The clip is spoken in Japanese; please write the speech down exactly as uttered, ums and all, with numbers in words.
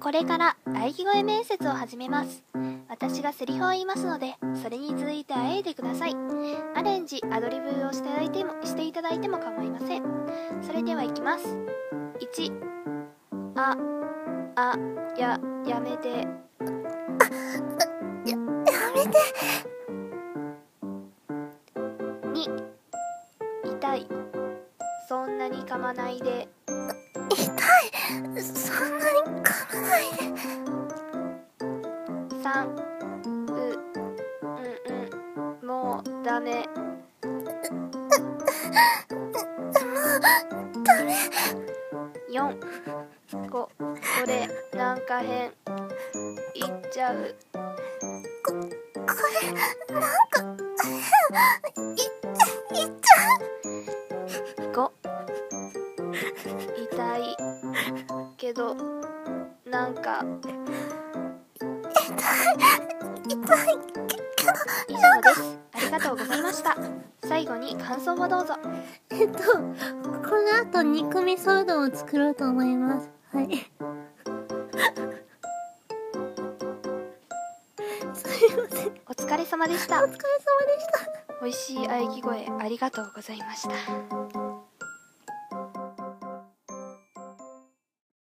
これから喘ぎ声面接を始めます。私がセリフを言いますので、それに続いてあえいでください。アレンジ、アドリブをしていただいても、していただいても構いません。それではいきます。いち、あ、あ、や、やめて。や、 やめて。 に、痛い。そんなに噛まないで。 痛い。そんなに噛まないで。 さん、う、うんうん、もうダメ。もう、ダメ。 よん、ご、これ、なんか変。言っちゃう。 こ、これ、なんか変。い、言っちゃう。 ご、痛い。けど、なんか。 痛い。痛い。けど。 以上です。ありがとうございました。最後に感想をどうぞ。 えっと、この後肉味噌うどんを作ろうと思います。はい。すいません。 お疲れ様でした。 お疲れ様でした。 美味しい喘ぎ声ありがとうございました。